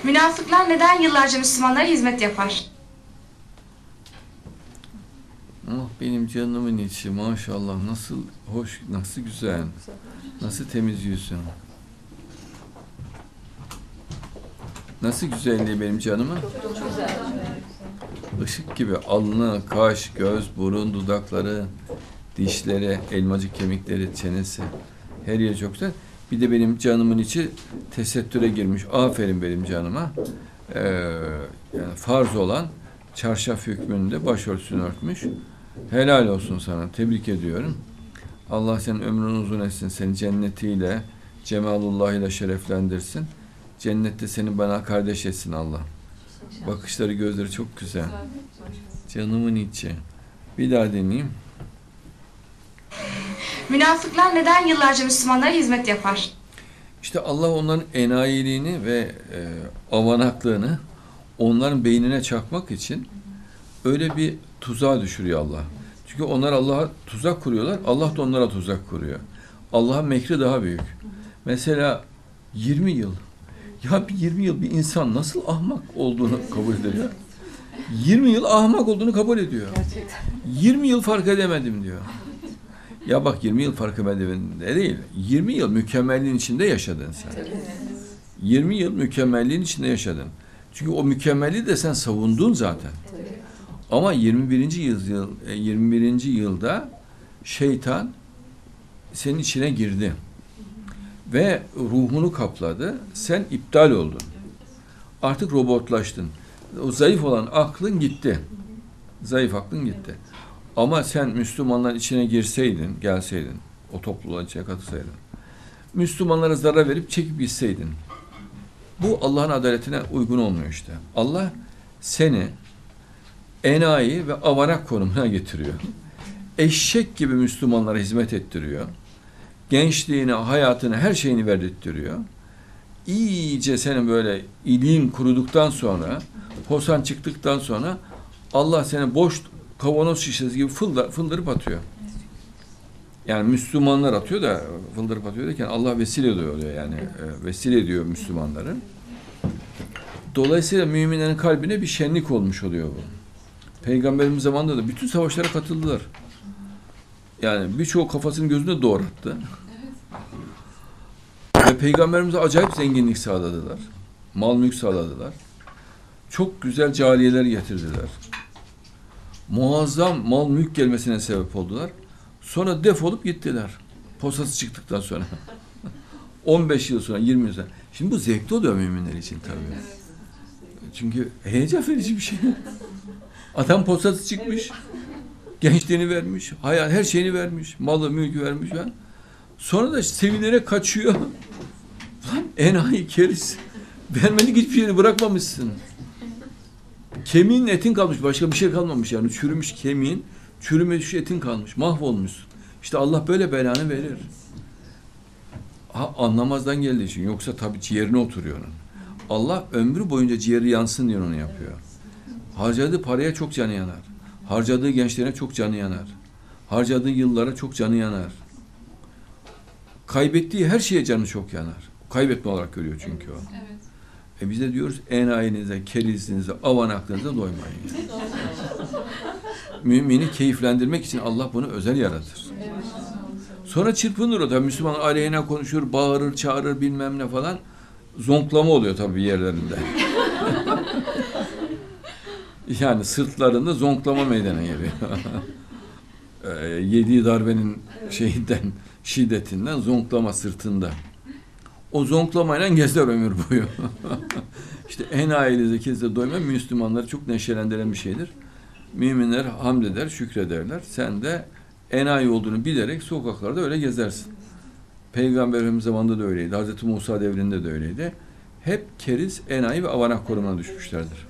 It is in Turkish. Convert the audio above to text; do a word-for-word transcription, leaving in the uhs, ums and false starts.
Münafıklar neden yıllarca Müslümanlara hizmet yapar? Oh benim canımın içi, maşallah, nasıl hoş, nasıl güzel, nasıl temiz yüzün. Nasıl güzelliği benim canımın? Çok güzel. Işık gibi alnı, kaş, göz, burun, dudakları, dişleri, elmacık kemikleri, çenesi, her yeri çok güzel. Bir de benim canımın içi tesettüre girmiş. Aferin benim canıma. Ee, yani farz olan çarşaf hükmünde başörtüsünü örtmüş. Helal olsun sana. Tebrik ediyorum. Allah senin ömrünü uzun etsin. Seni cennetiyle, cemalullah ile şereflendirsin. Cennette seni bana kardeş etsin Allah. Bakışları, gözleri çok güzel. Canımın içi. Bir daha deneyeyim. Münafıklar neden yıllarca Müslümanlara hizmet yapar? İşte Allah onların enayiliğini ve e, avanaklığını onların beynine çakmak için öyle bir tuzağa düşürüyor Allah. Çünkü onlar Allah'a tuzak kuruyorlar, Allah da onlara tuzak kuruyor. Allah'ın mekri daha büyük. Mesela yirmi yıl. Ya bir yirmi yıl bir insan nasıl ahmak olduğunu kabul ediyor ya. yirmi yıl ahmak olduğunu kabul ediyor. Gerçekten. yirmi yıl fark edemedim diyor. Ya bak yirmi yıl fark edemedim de değil. yirmi yıl mükemmelliğin içinde yaşadın sen. yirmi yıl mükemmelliğin içinde yaşadın. Çünkü o mükemmelliği de sen savundun zaten. Ama yirmi birinci yıl yirmi birinci yılda şeytan senin içine girdi. Ve ruhunu kapladı. Sen iptal oldun. Artık robotlaştın. O zayıf olan aklın gitti. Zayıf aklın gitti. Ama sen Müslümanların içine girseydin, gelseydin, o topluluğun içine katılsaydın, Müslümanlara zarar verip çekip gitseydin, bu Allah'ın adaletine uygun olmuyor işte. Allah seni enayi ve avanak konumuna getiriyor. Eşek gibi Müslümanlara hizmet ettiriyor. Gençliğini, hayatını, her şeyini verdirtiyor. İyice senin böyle iliğin kuruduktan sonra, posan çıktıktan sonra Allah seni boş kavanoz şişesi gibi fıldır, fıldırıp atıyor. Yani Müslümanlar atıyor da fıldırıp atıyor derken Allah vesile ediyor yani. E, vesile ediyor Müslümanları. Dolayısıyla müminlerin kalbine bir şenlik olmuş oluyor bu. Peygamberimiz zamanında da bütün savaşlara katıldılar. Yani birçoğu kafasını gözünde doğrattı. Ve Peygamberimize acayip zenginlik sağladılar. Mal mülk sağladılar. Çok güzel cariyeler getirdiler. Muazzam mal mülk gelmesine sebep oldular. Sonra defolup gittiler. Posası çıktıktan sonra. on beş yıl sonra, yirmi yıl sonra. Şimdi bu zevkli oluyor müminler için tabii. Çünkü heyecan verici bir şey. Adam posası çıkmış. Gençliğini vermiş. Hayal, her şeyini vermiş. Malı, mülkü vermiş. Ha? Sonra da sevinerek kaçıyor. Lan enayi keriz. Vermedik hiçbir şeyini bırakmamışsın. Kemiğin etin kalmış. Başka bir şey kalmamış yani. Çürümüş kemiğin, çürümüş etin kalmış. Mahvolmuş. İşte Allah böyle belanı verir. Ha, anlamazdan geldiği için. Yoksa tabii ciğerine oturuyor onun. Allah ömrü boyunca ciğeri yansın diye onu yapıyor. Harcadığı paraya çok canı yanar. Harcadığı gençlerine çok canı yanar. Harcadığı yıllara çok canı yanar. Kaybettiği her şeye canı çok yanar. Kaybetme olarak görüyor çünkü o. Evet. E biz de diyoruz enayinize, kerizinize, avanaklığınıza doymayın. Mümini keyiflendirmek için Allah bunu özel yaratır. Sonra çırpınır o da. Müslüman aleyhine konuşur, bağırır, çağırır bilmem ne falan. Zonklama oluyor tabii yerlerinde. Yani sırtlarında zonklama meydana geliyor. e, yediği darbenin şeyinden, şiddetinden zonklama sırtında. O zonklamayla gezer ömür boyu. İşte enayili zekizle doyma Müslümanları çok neşelendiren bir şeydir. Müminler hamd eder, şükrederler. Sen de enayi olduğunu bilerek sokaklarda öyle gezersin. Peygamberimiz zamanında da öyleydi. Hazreti Musa devrinde de öyleydi. Hep keriz, enayi ve avanak konumuna düşmüşlerdir.